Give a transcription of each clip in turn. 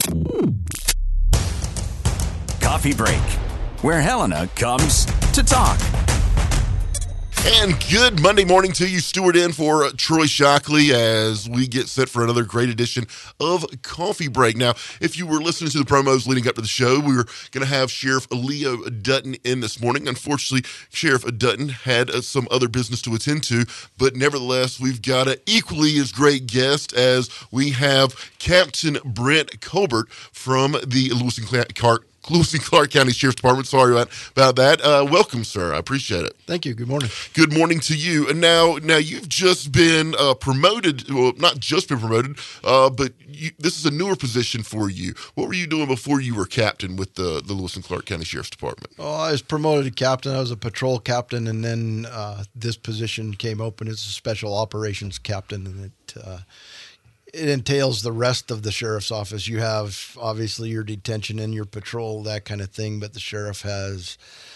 Coffee Break, where Helena comes to talk. And good Monday morning to you. Stuart in for Troy Shockley as we get set for another great edition of Coffee Break. Now, if you were listening to the promos leading up to the show, we were going to have Sheriff Leo Dutton in this morning. Unfortunately, Sheriff Dutton had some other business to attend to, but nevertheless, we've got an equally as great guest as we have Captain Brent Colbert from the Lewis and Clark County Sheriff's Department. Sorry about that. Welcome, sir. I appreciate it. Thank you. Good morning. Good morning to you. And now you've just been promoted. Well, not just been promoted, but this is a newer position for you. What were you doing before you were captain with the Lewis and Clark County Sheriff's Department? Oh, I was promoted to captain. I was a patrol captain, and then this position came open as a special operations captain, and it entails the rest of the sheriff's office. You have, obviously, your detention and your patrol, that kind of thing, but the sheriff has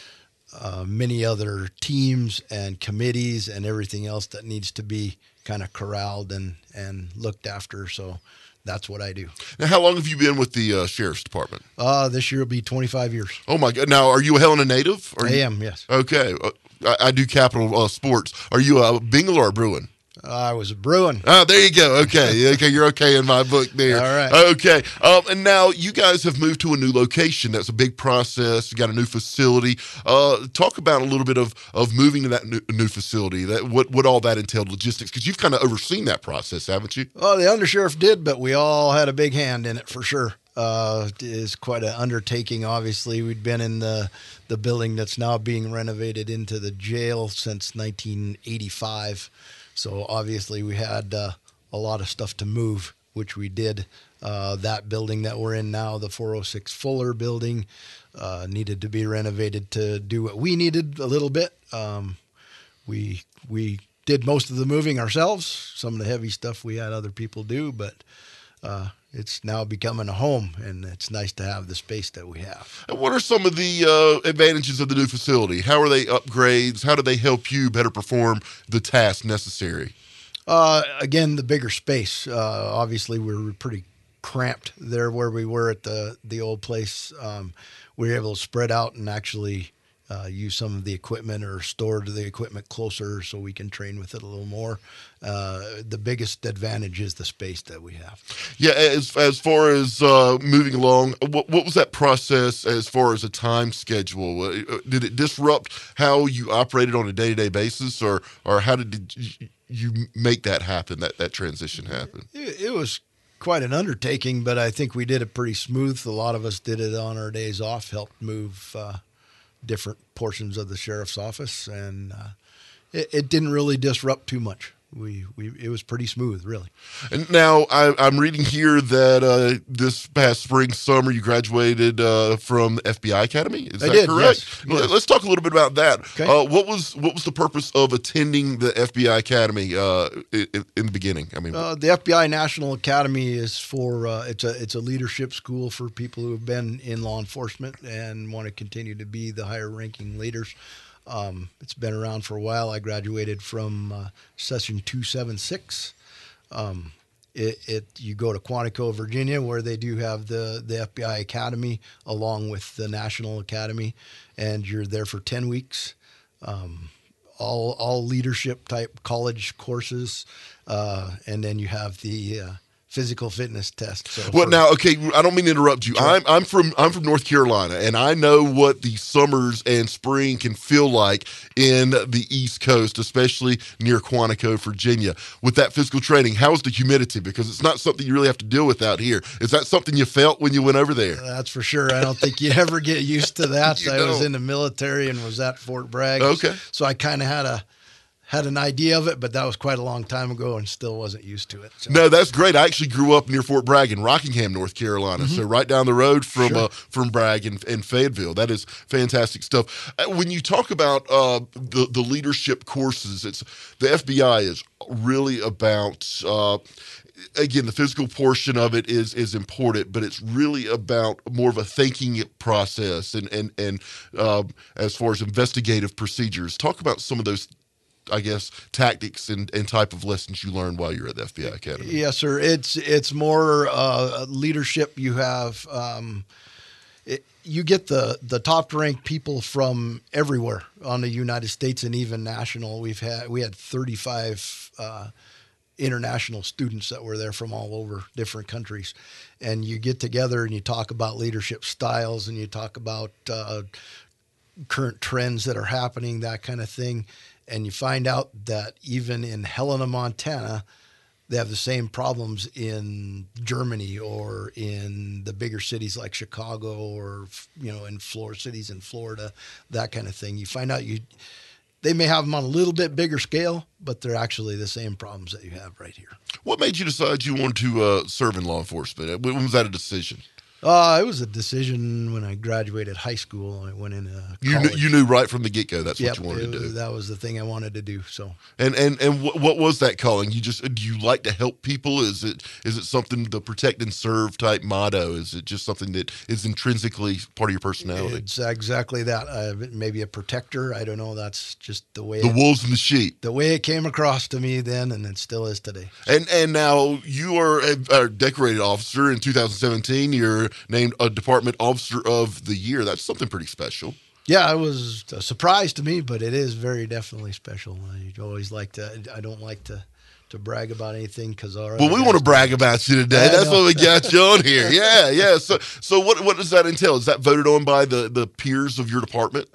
many other teams and committees and everything else that needs to be kind of corralled and looked after, so that's what I do. Now, how long have you been with the Sheriff's Department? This year will be 25 years. Oh, my God. Now, are you a Helena native? I am, yes. Okay. I do Capital Sports. Are you a Bengal or a Bruin? I was a Bruin. Oh, there you go. Okay. Okay, you're okay in my book there. All right. Okay. And now you guys have moved to a new location. That's a big process. You got a new facility. Talk about a little bit of moving to that new facility. What all that entailed, logistics, because you've kind of overseen that process, haven't you? Well, the undersheriff did, but we all had a big hand in it for sure. It is quite an undertaking. Obviously, we'd been in the building that's now being renovated into the jail since 1985. So obviously we had a lot of stuff to move, which we did. That building that we're in now, the 406 Fuller building, needed to be renovated to do what we needed a little bit. We did most of the moving ourselves. Some of the heavy stuff we had other people do, but it's now becoming a home, and it's nice to have the space that we have. And what are some of the advantages of the new facility? How are they upgrades? How do they help you better perform the tasks necessary? Again, the bigger space. Obviously, we were pretty cramped there where we were at the old place. We were able to spread out and actually use some of the equipment or store the equipment closer so we can train with it a little more. The biggest advantage is the space that we have. Yeah, as far as moving along, what was that process as far as a time schedule? Did it disrupt how you operated on a day-to-day basis, or how did you make that happen, that transition happen? It was quite an undertaking, but I think we did it pretty smooth. A lot of us did it on our days off, helped move different portions of the sheriff's office, and it didn't really disrupt too much. It was pretty smooth, really. And now I'm reading here that this past spring, summer, you graduated from the FBI Academy. Is that correct? Yes. Let's talk a little bit about that. Okay. What was the purpose of attending the FBI Academy in the beginning? I mean, the FBI National Academy is for it's a leadership school for people who have been in law enforcement and want to continue to be the higher ranking leaders. It's been around for a while. I graduated from session 276. You go to Quantico, Virginia, where they do have the FBI Academy along with the National Academy, and you're there for 10 weeks. All leadership type college courses, and then you have the physical fitness test. So now, okay, I don't mean to interrupt you. Sure. I'm from North Carolina, and I know what the summers and spring can feel like in the East Coast, especially near Quantico, Virginia. With that physical training, how's the humidity? Because it's not something you really have to deal with out here. Is that something you felt when you went over there? That's for sure. I don't think you ever get used to that. I was in the military and was at Fort Bragg. Okay. So I kind of had an idea of it, but that was quite a long time ago and still wasn't used to it. So. No, that's great. I actually grew up near Fort Bragg in Rockingham, North Carolina, so right down the road from Bragg and Fayetteville. That is fantastic stuff. When you talk about the leadership courses, the FBI is really about again, the physical portion of it is important, but it's really about more of a thinking process and as far as investigative procedures. Talk about some of those I guess, tactics and type of lessons you learned while you're at the FBI Academy. Yes, sir. It's more leadership. You have you get the top ranked people from everywhere on the United States and even national. We had 35 international students that were there from all over different countries, and you get together and you talk about leadership styles and you talk about current trends that are happening, that kind of thing. And you find out that even in Helena, Montana, they have the same problems in Germany or in the bigger cities like Chicago or, in cities in Florida, that kind of thing. You find out they may have them on a little bit bigger scale, but they're actually the same problems that you have right here. What made you decide you wanted to serve in law enforcement? When was that a decision? It was a decision when I graduated high school. I went into college. You knew right from the get-go that's Yep, what you wanted to do. That was the thing I wanted to do. So, and what was that calling? Do you like to help people? Is it something, the protect and serve type motto? Is it just something that is intrinsically part of your personality? It's exactly that. Maybe a protector. I don't know. That's just the way the wolves and the sheep. The way it came across to me then, and it still is today. And now you are a decorated officer in 2017. You're named a Department Officer of the Year. That's something pretty special. Yeah, it was a surprise to me, but it is very definitely special. I always I don't like to brag about anything because we want to brag about you today. That's why we got you on here. Yeah. So what does that entail? Is that voted on by the peers of your department?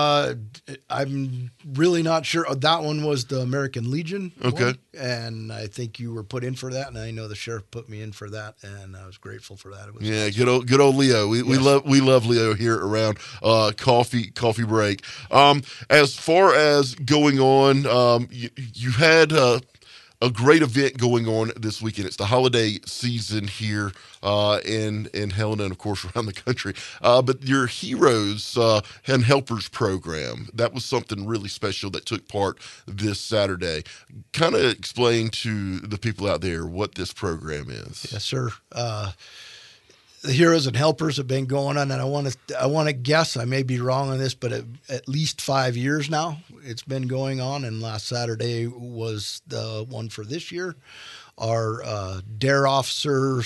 I'm really not sure. That one was the American Legion. Okay. One, and I think you were put in for that, and I know the sheriff put me in for that, and I was grateful for that. It was nice. good old Leo. We love Leo here around Coffee Break. As far as going on, you had a great event going on this weekend. It's the holiday season here in Helena and, of course, around the country. But your Heroes and Helpers program, that was something really special that took part this Saturday. Kind of explain to the people out there what this program is. Yes, sir. The Heroes and Helpers have been going on, and I want to guess, I may be wrong on this, but at least 5 years now it's been going on, and last Saturday was the one for this year. Our DARE officer /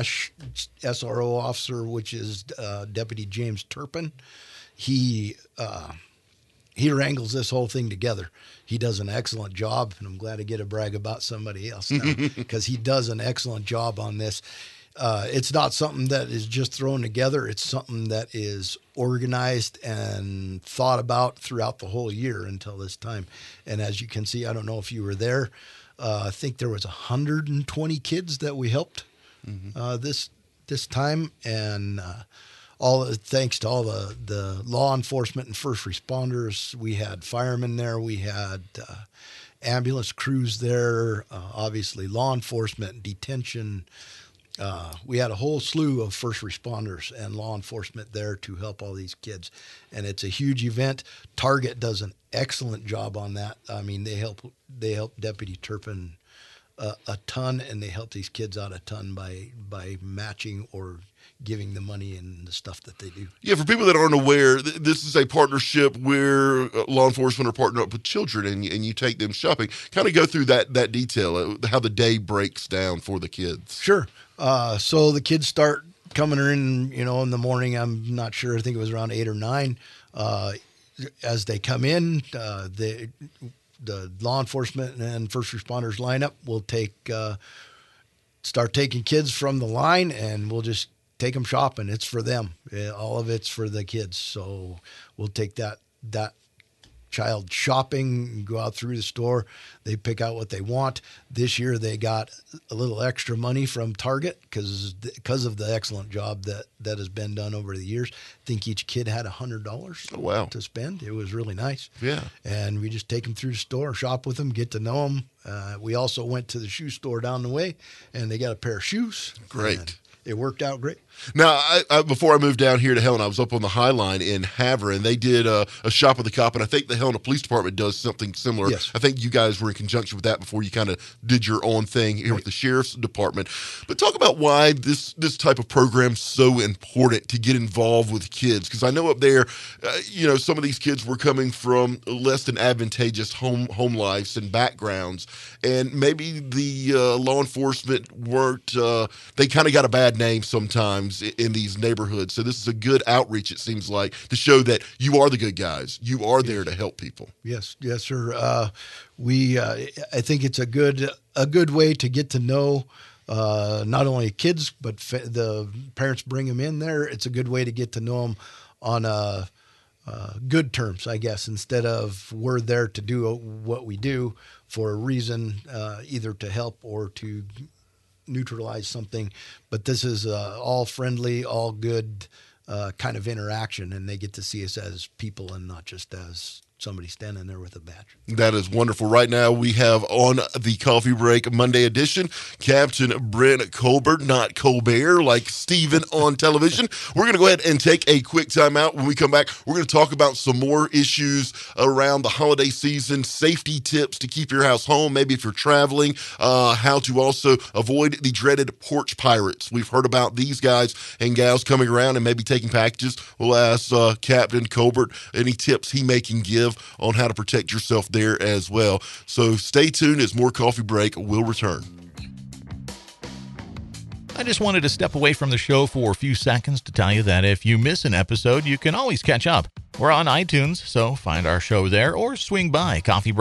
SRO officer, which is Deputy James Turpin, he wrangles this whole thing together. He does an excellent job, and I'm glad to get a brag about somebody else now because he does an excellent job on this. It's not something that is just thrown together. It's something that is organized and thought about throughout the whole year until this time. And as you can see, I don't know if you were there. I think there was 120 kids that we helped this time, and thanks to all the law enforcement and first responders. We had firemen there. We had ambulance crews there. Obviously, law enforcement, detention. We had a whole slew of first responders and law enforcement there to help all these kids. And it's a huge event. Target does an excellent job on that. I mean, they help Deputy Turpin a ton, and they help these kids out a ton by matching or giving the money and the stuff that they do. Yeah, for people that aren't aware, this is a partnership where law enforcement are partnering up with children, and you take them shopping. Kind of go through that detail, how the day breaks down for the kids. Sure. So the kids start coming in, in the morning. I'm not sure. I think it was around 8 or 9. As they come in, the law enforcement and first responders line up. We'll start taking kids from the line, and we'll just take them shopping. It's for them. All of it's for the kids. So we'll take that child shopping, go out through the store. They pick out what they want. This year they got a little extra money from Target because of the excellent job that has been done over the years. I think each kid had $100 to spend. It was really nice. Yeah. And we just take them through the store, shop with them, get to know them. We also went to the shoe store down the way, and they got a pair of shoes. Great. it worked out great. Now, before I moved down here to Helena, I was up on the High Line in Havre, and they did a Shop with the Cop, and I think the Helena Police Department does something similar. Yes. I think you guys were in conjunction with that before you kind of did your own thing here with the Sheriff's Department. But talk about why this type of program's so important to get involved with kids, because I know up there, some of these kids were coming from less than advantageous home lives and backgrounds, and maybe the law enforcement weren't, they kind of got a bad name sometimes in these neighborhoods. So this is a good outreach, it seems like, to show that you are the good guys. You are there to help people. Yes, sir. I think it's a good way to get to know not only kids, but the parents bring them in there. It's a good way to get to know them on good terms, I guess, instead of we're there to do what we do for a reason, either to help or to neutralize something. But this is all friendly, all good kind of interaction, and they get to see us as people and not just as somebody standing there with a badge. That is wonderful. Right now we have on the Coffee Break Monday edition, Captain Brent Colbert, not Colbert, like Steven on television. We're going to go ahead and take a quick time out. When we come back, we're going to talk about some more issues around the holiday season, safety tips to keep your house home, maybe if you're traveling, how to also avoid the dreaded porch pirates. We've heard about these guys and gals coming around and maybe taking packages. We'll ask Captain Colbert any tips he may can give on how to protect yourself there as well. So stay tuned as more Coffee Break will return. I just wanted to step away from the show for a few seconds to tell you that if you miss an episode, you can always catch up. We're on iTunes, so find our show there or swing by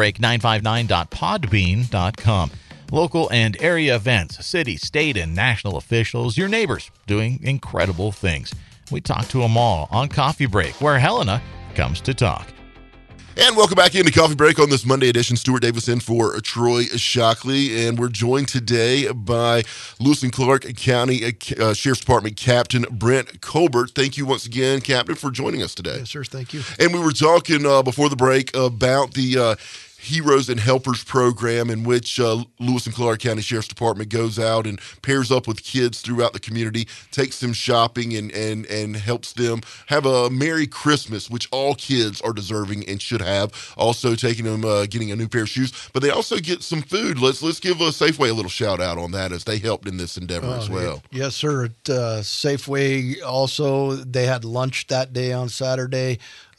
coffeebreak959.podbean.com. Local and area events, city, state, and national officials, your neighbors doing incredible things. We talk to them all on Coffee Break, where Helena comes to talk. And welcome back into Coffee Break on this Monday edition. Stuart Davis in for Troy Shockley, and we're joined today by Lewis and Clark County Sheriff's Department Captain Brent Colbert. Thank you once again, Captain, for joining us today. Yes, sir. Thank you. And we were talking before the break about the Heroes and Helpers program, in which Lewis and Clark County Sheriff's Department goes out and pairs up with kids throughout the community, takes them shopping, and helps them have a Merry Christmas, which all kids are deserving and should have. Also taking them, getting a new pair of shoes, but they also get some food. Let's give Safeway a little shout out on that, as they helped in this endeavor as well. Yes, sir. At Safeway also, they had lunch that day on Saturday.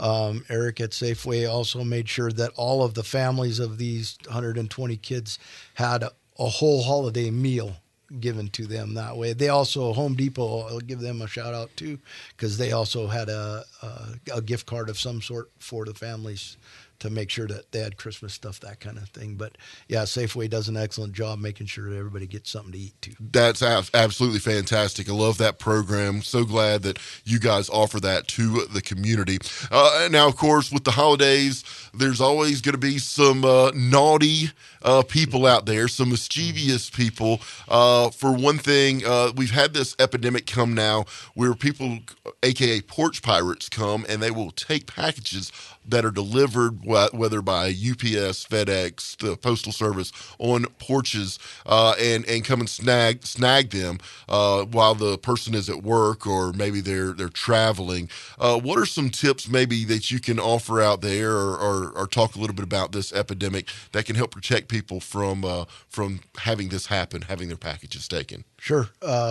Eric at Safeway also made sure that all of the families of these 120 kids had a whole holiday meal given to them that way. They also, Home Depot, I'll give them a shout out too, because they also had a gift card of some sort for the families to make sure that they had Christmas stuff, that kind of thing. But yeah, Safeway does an excellent job making sure that everybody gets something to eat too. That's absolutely fantastic. I love that program. So glad that you guys offer that to the community. Now, of course, with the holidays, there's always going to be some naughty people out there, some mischievous people. For one thing, we've had this epidemic come now where people, aka porch pirates, come and they will take packages that are delivered, whether by UPS, FedEx, the Postal Service, on porches, and come and snag them while the person is at work, or maybe they're traveling. What are some tips maybe that you can offer out there, or talk a little bit about this epidemic that can help protect people from having this happen, having their packages taken? Sure.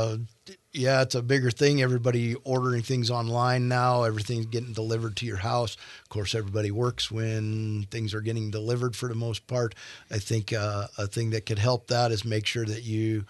Yeah, it's a bigger thing. Everybody ordering things online now. Everything's getting delivered to your house. Of course, everybody works when things are getting delivered for the most part. I think a thing that could help that is make sure that you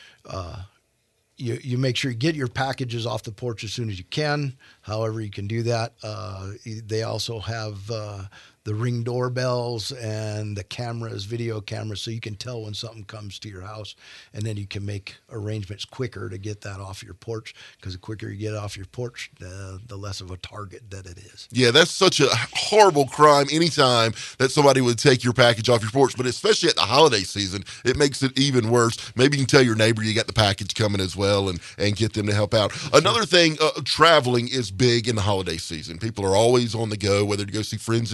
make sure you get your packages off the porch as soon as you can. However you can do that. They also have the Ring doorbells and the cameras, video cameras, so you can tell when something comes to your house, and then you can make arrangements quicker to get that off your porch, because the quicker you get it off your porch, the less of a target that it is. Yeah, that's such a horrible crime anytime that somebody would take your package off your porch, but especially at the holiday season, it makes it even worse. Maybe you can tell your neighbor you got the package coming as well, and get them to help out. Another thing, traveling is big in the holiday season. People are always on the go, whether to go see friends and family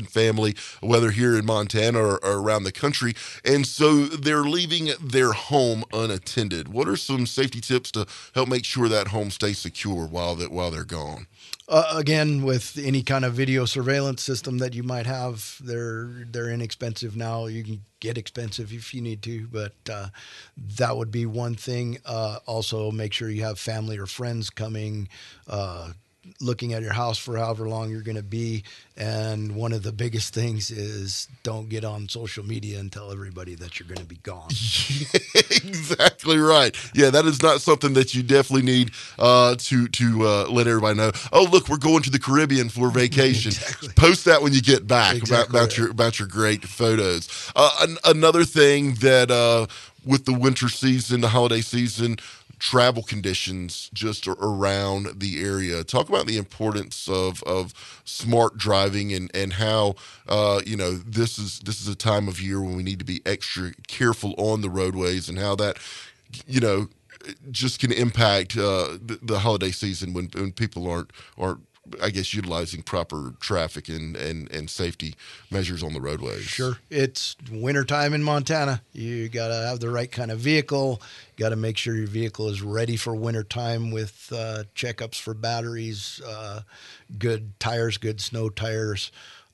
family, whether here in Montana or around the country, and so they're leaving their home unattended. What are some safety tips to help make sure that home stays secure while they're gone? Again, with any kind of video surveillance system that you might have, they're inexpensive now. You can get expensive if you need to, but that would be one thing. Also, make sure you have family or friends coming, looking at your house for however long you're going to be. And one of the biggest things is don't get on social media and tell everybody that you're going to be gone. Exactly right. Yeah, that is not something that you definitely need to let everybody know. Oh, look, we're going to the Caribbean for vacation. Exactly. Post that when you get back Exactly about your great photos. Another thing that with the winter season, the holiday season, travel conditions just around the area. Talk about the importance of smart driving and how this is a time of year when we need to be extra careful on the roadways, and how that just can impact the holiday season when people aren't I guess utilizing proper traffic and safety measures on the roadways. Sure. It's wintertime in Montana. You got to have the right kind of vehicle. You got to make sure your vehicle is ready for wintertime with checkups for batteries, good tires, good snow tires.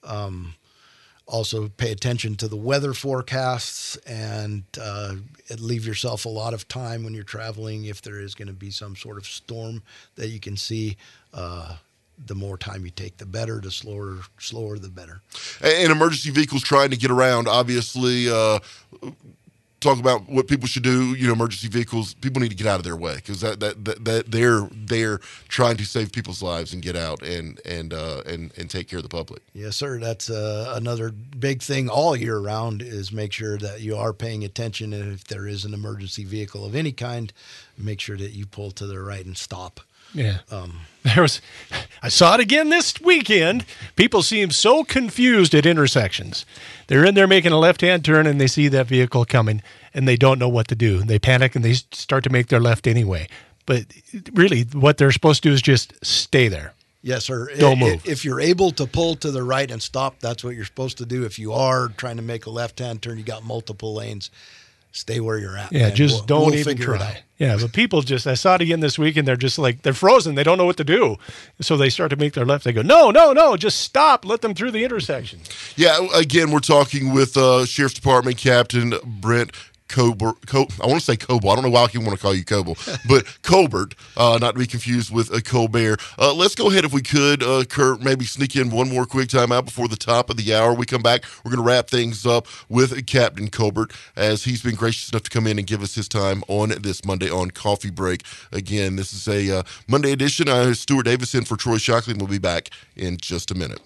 Also pay attention to the weather forecasts and leave yourself a lot of time when you're traveling if there is going to be some sort of storm that you can see. The more time you take, the better. The slower, the better. And emergency vehicles trying to get around, obviously, talk about what people should do. Emergency vehicles, people need to get out of their way, because that they're trying to save people's lives and get out and take care of the public. Yes, sir. That's another big thing all year round, is make sure that you are paying attention. And if there is an emergency vehicle of any kind, make sure that you pull to the right and stop. Yeah. I saw it again this weekend. People seem so confused at intersections. They're in there making a left-hand turn and they see that vehicle coming and they don't know what to do. They panic and they start to make their left anyway. But really, what they're supposed to do is just stay there. Yes, sir. Don't move. If you're able to pull to the right and stop, that's what you're supposed to do. If you are trying to make a left-hand turn, you got multiple lanes, stay where you're at. Yeah, just don't even try. Yeah, but people I saw it again this week, and they're just like, they're frozen. They don't know what to do. So they start to make their left. They go, no, just stop. Let them through the intersection. Yeah, again, we're talking with Sheriff's Department Captain Brent Colbert. I want to say Coble. I don't know why I want to call you Coble, but Colbert, not to be confused with Colbert. Let's go ahead, if we could, Kurt, maybe sneak in one more quick timeout before the top of the hour. We come back, we're going to wrap things up with Captain Colbert, as he's been gracious enough to come in and give us his time on this Monday on Coffee Break. Again, this is a Monday edition. I'm Stuart Davis in for Troy Shockley, and we'll be back in just a minute.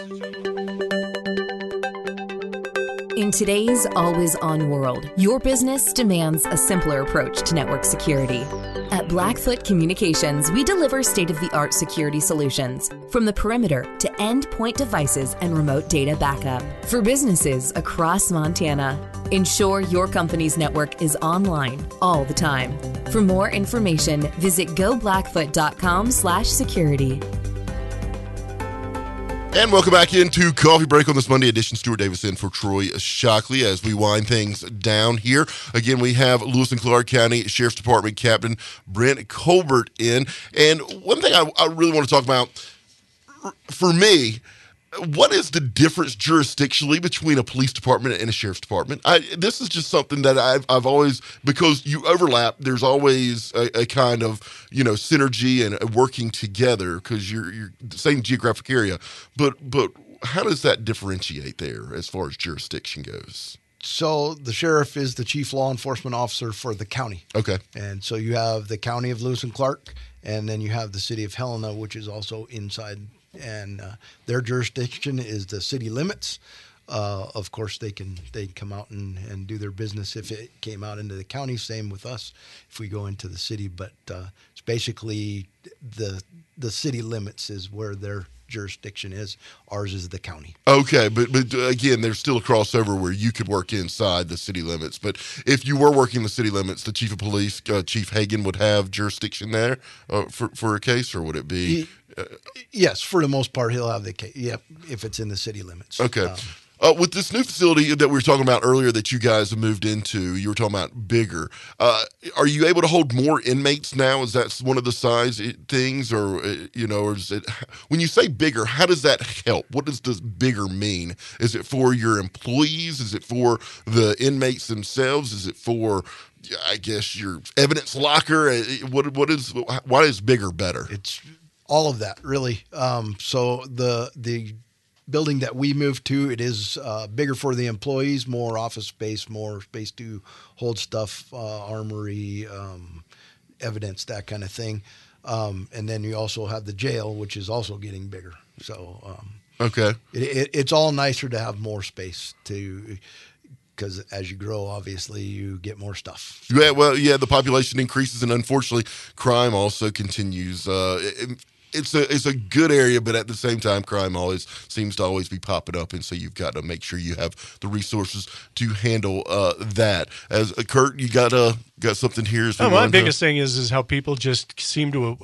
In today's always-on world, your business demands a simpler approach to network security. At Blackfoot Communications, we deliver state-of-the-art security solutions, from the perimeter to endpoint devices and remote data backup, for businesses across Montana. Ensure your company's network is online all the time. For more information, visit goblackfoot.com/security. And welcome back into Coffee Break on this Monday edition. Stuart Davis in for Troy Shockley as we wind things down here. Again, we have Lewis and Clark County Sheriff's Department Captain Brent Colbert in. And one thing I really want to talk about, for me, what is the difference jurisdictionally between a police department and a sheriff's department? This is just something that I've always, because you overlap, there's always a kind of, synergy and working together because you're the same geographic area. But how does that differentiate there as far as jurisdiction goes? So the sheriff is the chief law enforcement officer for the county. Okay. And so you have the county of Lewis and Clark, and then you have the city of Helena, which is also inside, and their jurisdiction is the city limits. Of course, they come out and do their business if it came out into the county. Same with us if we go into the city. But it's basically the city limits is where their jurisdiction is. Ours is the county. Okay, but again, there's still a crossover where you could work inside the city limits. But if you were working the city limits, the chief of police, Chief Hagan, would have jurisdiction there for a case, or would it be? Yes, for the most part, he'll have the case. Yep, if it's in the city limits. Okay. With this new facility that we were talking about earlier that you guys have moved into, you were talking about bigger. Are you able to hold more inmates now? Is that one of the size things, or or is it? When you say bigger, how does that help? What does this bigger mean? Is it for your employees? Is it for the inmates themselves? Is it for, I guess, your evidence locker? Why is bigger better? It's all of that, really. So the building that we moved to, it is bigger for the employees, more office space, more space to hold stuff, armory, evidence, that kind of thing. And then you also have the jail, which is also getting bigger. So Okay. It's all nicer to have more space because as you grow, obviously, you get more stuff. Yeah, well, the population increases, and unfortunately, crime also continues. It's a good area, but at the same time, crime always seems to be popping up, and so you've got to make sure you have the resources to handle that. As Kurt, you got something here? My biggest thing is how people just seem to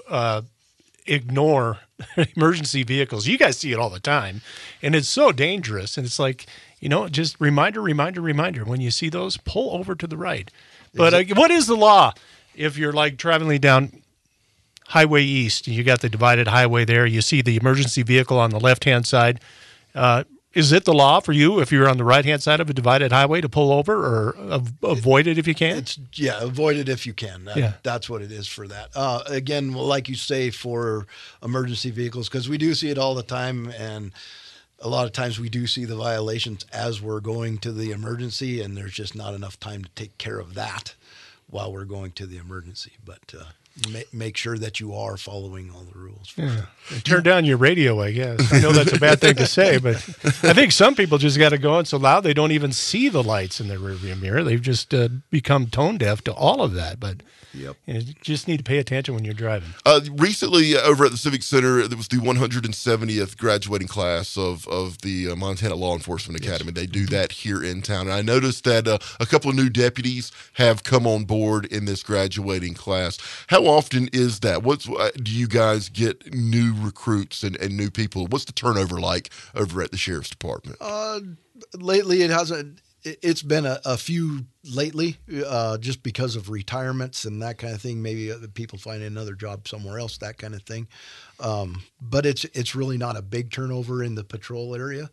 ignore emergency vehicles. You guys see it all the time, and it's so dangerous. And it's like, just reminder. When you see those, pull over to the right. But what is the law if you're like traveling down Highway East, you got the divided highway there, you see the emergency vehicle on the left-hand side. Is it the law for you, if you're on the right-hand side of a divided highway, to pull over or avoid it if you can? Avoid it if you can. That's what it is for that. Again, like you say, for emergency vehicles, because we do see it all the time, and a lot of times we do see the violations as we're going to the emergency, and there's just not enough time to take care of that while we're going to the emergency. But make sure that you are following all the rules. Yeah. Turn down your radio, I guess. I know that's a bad thing to say, but I think some people just got to go on so loud they don't even see the lights in their rearview mirror. They've just become tone deaf to all of that. But you just need to pay attention when you're driving. Recently, over at the Civic Center, there was the 170th graduating class of the Montana Law Enforcement Academy. They do that here in town. And I noticed that a couple of new deputies have come on board in this graduating class. How often is that? Do you guys get new recruits and new people? What's the turnover like over at the Sheriff's Department? Lately, it hasn't. It's been a few lately, just because of retirements and that kind of thing. Maybe other people find another job somewhere else, that kind of thing. But it's really not a big turnover in the patrol area.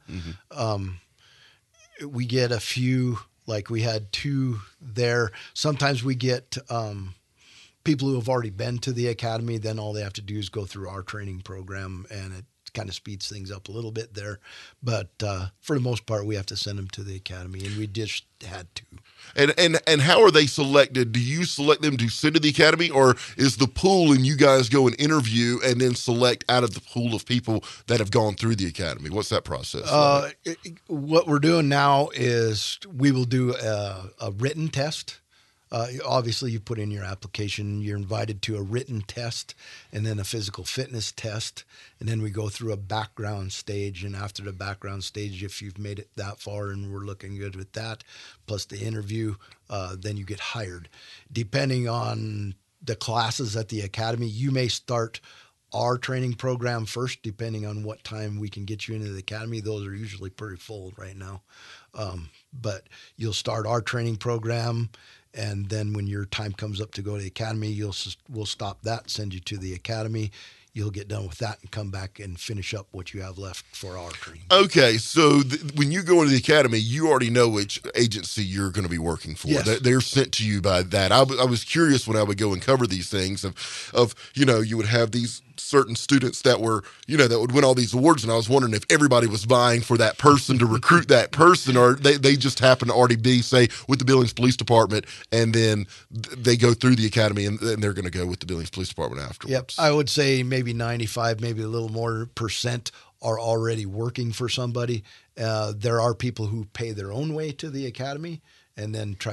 Mm-hmm. We get a few, like we had 2 there. Sometimes we get people who have already been to the academy. Then all they have to do is go through our training program, and it kind of speeds things up a little bit there. But for the most part, we have to send them to the academy, and we just had to. And how are they selected? Do you select them to send to the academy, or is the pool and you guys go and interview and then select out of the pool of people that have gone through the academy? What's that process like? What we're doing now is we will do a written test. Obviously, you put in your application, you're invited to a written test and then a physical fitness test. And then we go through a background stage. And after the background stage, if you've made it that far and we're looking good with that, plus the interview, then you get hired. Depending on the classes at the academy, you may start our training program first, depending on what time we can get you into the academy. Those are usually pretty full right now. But you'll start our training program, and then when your time comes up to go to the academy, we'll stop that, send you to the academy. You'll get done with that and come back and finish up what you have left for our training. Okay, so when you go into the academy, you already know which agency you're going to be working for. Yes. They're sent to you by that. I was curious when I would go and cover these things of you would have these certain students that were, that would win all these awards, and I was wondering if everybody was vying for that person to recruit that person, or they just happen to already be, say, with the Billings Police Department, and then they go through the academy, and they're going to go with the Billings Police Department afterwards. Yep, I would say maybe 95, maybe a little more % are already working for somebody. There are people who pay their own way to the academy and then try to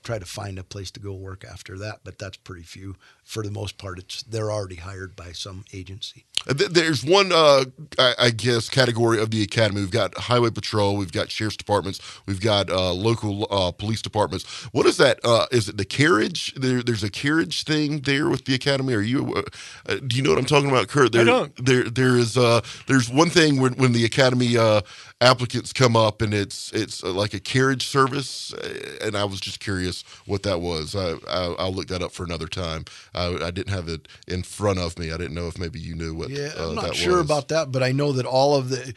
try to find a place to go work after that, but that's pretty few. For the most part, they're already hired by some agency. There's one, I guess, category of the academy. We've got highway patrol, we've got sheriff's departments, we've got local police departments. What is that? Is it the carriage? There's a carriage thing there with the academy. Are you? Do you know what I'm talking about, Kurt? I don't. There's one thing when the academy applicants come up, and it's like a carriage service, and I was just curious what that was. I'll look that up for another time. I didn't have it in front of me. I didn't know if maybe you knew what. Yeah, I'm that not sure was. about that, but I know that all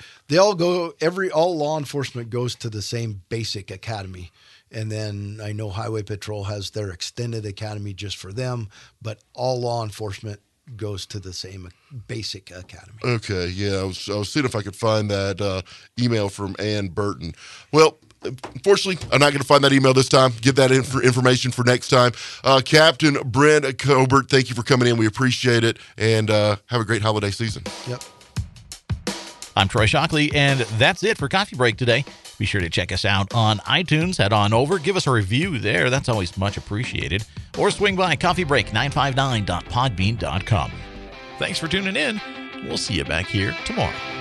law enforcement goes to the same basic academy. And then I know Highway Patrol has their extended academy just for them, but all law enforcement goes to the same basic academy. Okay, yeah, I was seeing if I could find that email from Ann Burton. Well, unfortunately, I'm not going to find that email this time. Give that information for next time. Captain Brent Cobert, thank you for coming in. We appreciate it, and have a great holiday season. Yep. I'm Troy Shockley, and that's it for Coffee Break today. Be sure to check us out on iTunes. Head on over, give us a review there. That's always much appreciated. Or swing by coffeebreak959.podbean.com. Thanks for tuning in. We'll see you back here tomorrow.